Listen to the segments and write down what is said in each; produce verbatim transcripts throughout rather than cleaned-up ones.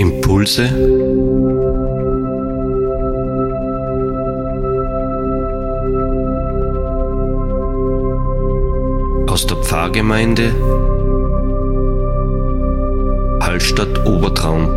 Impulse aus der Pfarrgemeinde Hallstatt Obertraum.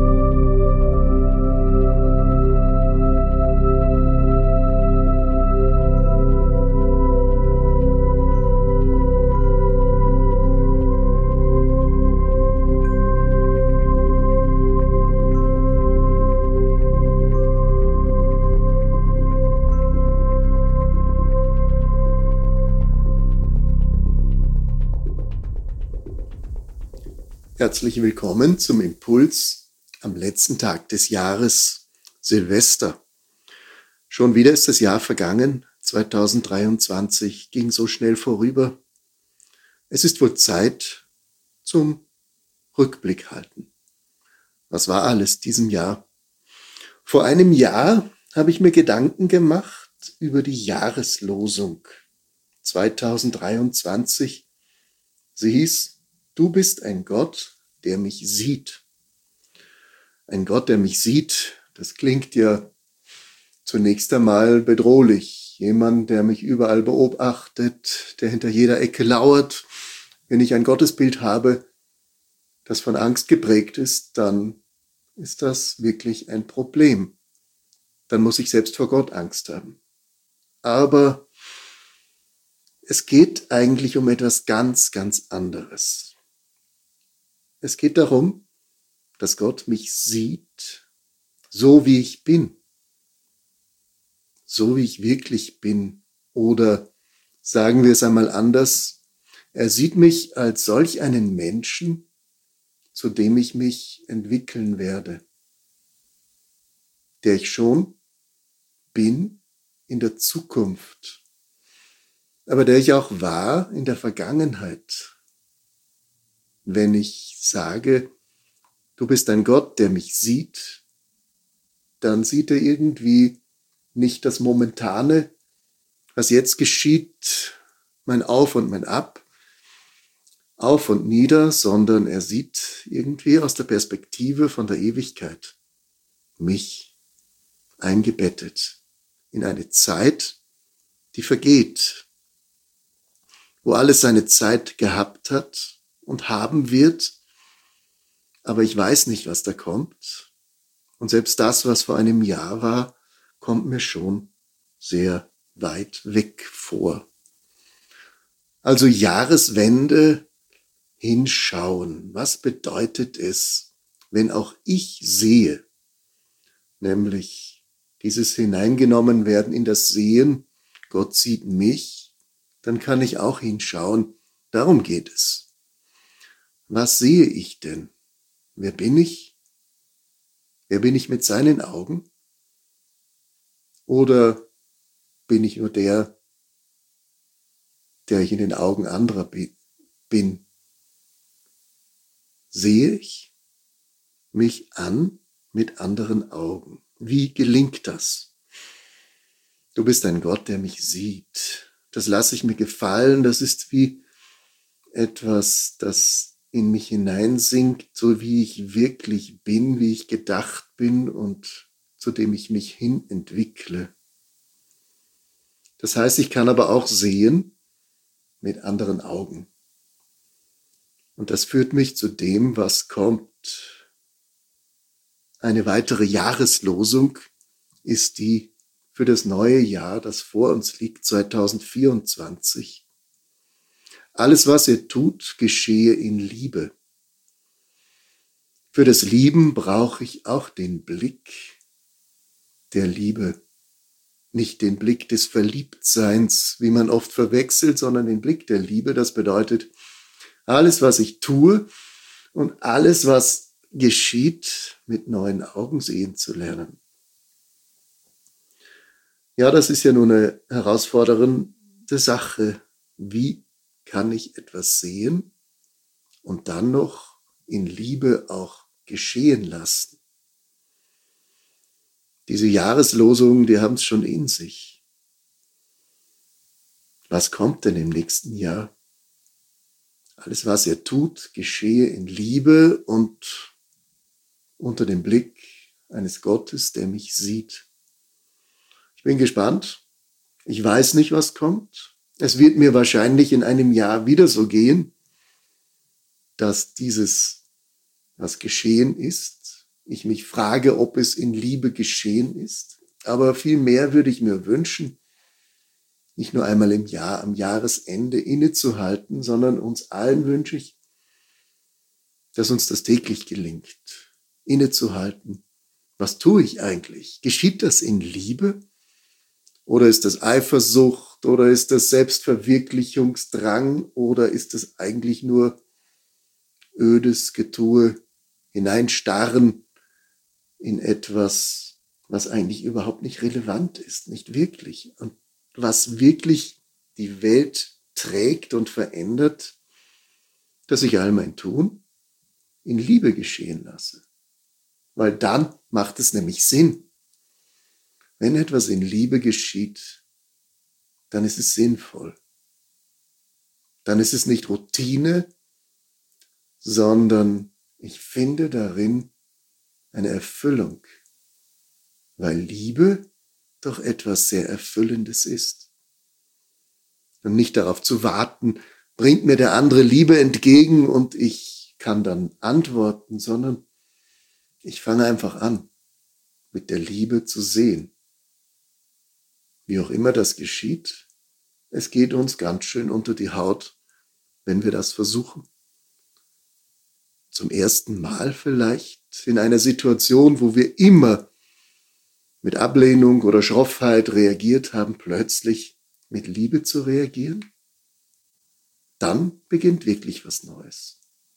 Herzlich willkommen zum Impuls am letzten Tag des Jahres, Silvester. Schon wieder ist das Jahr vergangen, zweitausenddreiundzwanzig ging so schnell vorüber. Es ist wohl Zeit zum Rückblick halten. Was war alles diesem Jahr? Vor einem Jahr habe ich mir Gedanken gemacht über die Jahreslosung zweitausenddreiundzwanzig. Sie hieß: Du bist ein Gott, der mich sieht. Ein Gott, der mich sieht, das klingt ja zunächst einmal bedrohlich. Jemand, der mich überall beobachtet, der hinter jeder Ecke lauert. Wenn ich ein Gottesbild habe, das von Angst geprägt ist, dann ist das wirklich ein Problem. Dann muss ich selbst vor Gott Angst haben. Aber es geht eigentlich um etwas ganz, ganz anderes. Es geht darum, dass Gott mich sieht, so wie ich bin, so wie ich wirklich bin. Oder sagen wir es einmal anders, er sieht mich als solch einen Menschen, zu dem ich mich entwickeln werde, der ich schon bin in der Zukunft, aber der ich auch war in der Vergangenheit. Wenn ich sage, du bist ein Gott, der mich sieht, dann sieht er irgendwie nicht das Momentane, was jetzt geschieht, mein Auf und mein Ab, auf und nieder, sondern er sieht irgendwie aus der Perspektive von der Ewigkeit mich eingebettet in eine Zeit, die vergeht, wo alles seine Zeit gehabt hat und haben wird, aber ich weiß nicht, was da kommt. Und selbst das, was vor einem Jahr war, kommt mir schon sehr weit weg vor. Also Jahreswende, hinschauen. Was bedeutet es, wenn auch ich sehe, nämlich dieses Hineingenommen werden in das Sehen, Gott sieht mich, dann kann ich auch hinschauen. Darum geht es. Was sehe ich denn? Wer bin ich? Wer bin ich mit seinen Augen? Oder bin ich nur der, der ich in den Augen anderer bin? Sehe ich mich an mit anderen Augen? Wie gelingt das? Du bist ein Gott, der mich sieht. Das lasse ich mir gefallen. Das ist wie etwas, das in mich hineinsinkt, so wie ich wirklich bin, wie ich gedacht bin und zu dem ich mich hin entwickle. Das heißt, ich kann aber auch sehen mit anderen Augen. Und das führt mich zu dem, was kommt. Eine weitere Jahreslosung ist die für das neue Jahr, das vor uns liegt, zweitausendvierundzwanzig. Alles, was ihr tut, geschehe in Liebe. Für das Lieben brauche ich auch den Blick der Liebe. Nicht den Blick des Verliebtseins, wie man oft verwechselt, sondern den Blick der Liebe. Das bedeutet, alles, was ich tue und alles, was geschieht, mit neuen Augen sehen zu lernen. Ja, das ist ja nun eine herausfordernde Sache. Wie kann ich etwas sehen und dann noch in Liebe auch geschehen lassen? Diese Jahreslosungen, die haben es schon in sich. Was kommt denn im nächsten Jahr? Alles, was er tut, geschehe in Liebe und unter dem Blick eines Gottes, der mich sieht. Ich bin gespannt. Ich weiß nicht, was kommt. Es wird mir wahrscheinlich in einem Jahr wieder so gehen, dass dieses, was geschehen ist, ich mich frage, ob es in Liebe geschehen ist. Aber viel mehr würde ich mir wünschen, nicht nur einmal im Jahr, am Jahresende innezuhalten, sondern uns allen wünsche ich, dass uns das täglich gelingt, innezuhalten. Was tue ich eigentlich? Geschieht das in Liebe? Oder ist das Eifersucht? Oder ist das Selbstverwirklichungsdrang? Oder ist das eigentlich nur ödes Getue, hineinstarren in etwas, was eigentlich überhaupt nicht relevant ist, nicht wirklich? Und was wirklich die Welt trägt und verändert, dass ich all mein Tun in Liebe geschehen lasse. Weil dann macht es nämlich Sinn. Wenn etwas in Liebe geschieht, dann ist es sinnvoll. Dann ist es nicht Routine, sondern ich finde darin eine Erfüllung, weil Liebe doch etwas sehr Erfüllendes ist. Und nicht darauf zu warten, bringt mir der andere Liebe entgegen und ich kann dann antworten, sondern ich fange einfach an, mit der Liebe zu sehen. Wie auch immer das geschieht, es geht uns ganz schön unter die Haut, wenn wir das versuchen. Zum ersten Mal vielleicht in einer Situation, wo wir immer mit Ablehnung oder Schroffheit reagiert haben, plötzlich mit Liebe zu reagieren? Dann beginnt wirklich was Neues.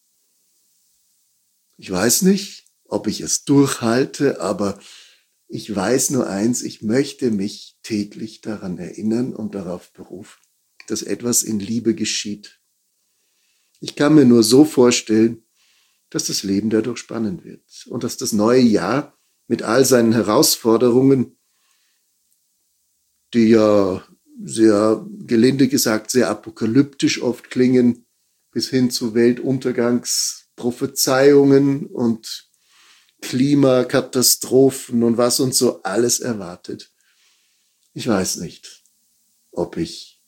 Ich weiß nicht, ob ich es durchhalte, aber ich weiß nur eins, ich möchte mich täglich daran erinnern und darauf berufen, dass etwas in Liebe geschieht. Ich kann mir nur so vorstellen, dass das Leben dadurch spannend wird und dass das neue Jahr mit all seinen Herausforderungen, die ja sehr, gelinde gesagt, sehr apokalyptisch oft klingen, bis hin zu Weltuntergangsprophezeiungen und Klimakatastrophen und was uns so alles erwartet. Ich weiß nicht, ob ich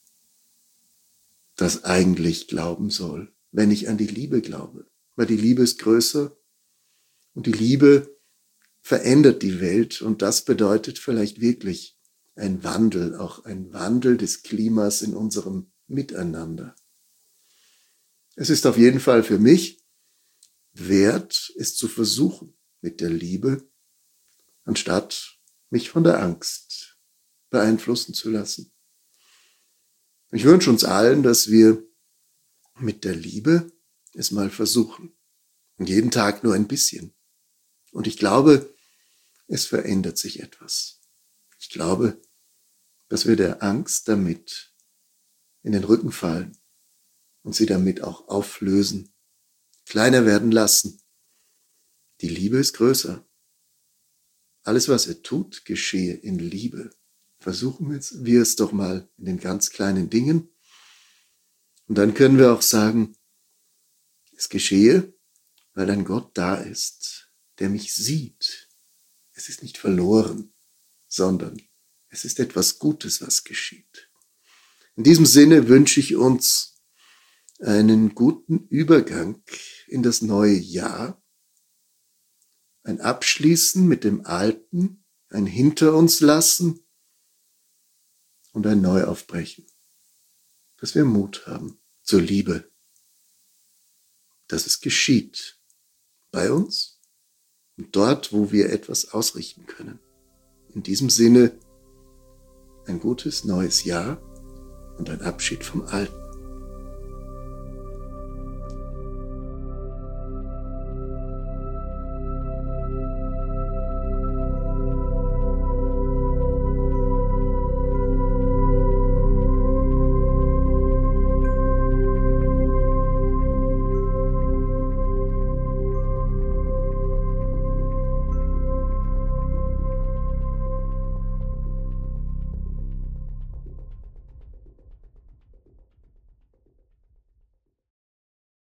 das eigentlich glauben soll, wenn ich an die Liebe glaube. Weil die Liebe ist größer und die Liebe verändert die Welt und das bedeutet vielleicht wirklich ein Wandel, auch ein Wandel des Klimas in unserem Miteinander. Es ist auf jeden Fall für mich wert, es zu versuchen mit der Liebe, anstatt mich von der Angst beeinflussen zu lassen. Ich wünsche uns allen, dass wir mit der Liebe es mal versuchen. Und jeden Tag nur ein bisschen. Und ich glaube, es verändert sich etwas. Ich glaube, dass wir der Angst damit in den Rücken fallen und sie damit auch auflösen, kleiner werden lassen. Die Liebe ist größer. Alles, was er tut, geschehe in Liebe. Versuchen wir es doch mal in den ganz kleinen Dingen. Und dann können wir auch sagen, es geschehe, weil ein Gott da ist, der mich sieht. Es ist nicht verloren, sondern es ist etwas Gutes, was geschieht. In diesem Sinne wünsche ich uns einen guten Übergang in das neue Jahr, ein Abschließen mit dem Alten, ein Hinter uns lassen und ein Neuaufbrechen, dass wir Mut haben zur Liebe, dass es geschieht bei uns und dort, wo wir etwas ausrichten können. In diesem Sinne ein gutes neues Jahr und ein Abschied vom Alten.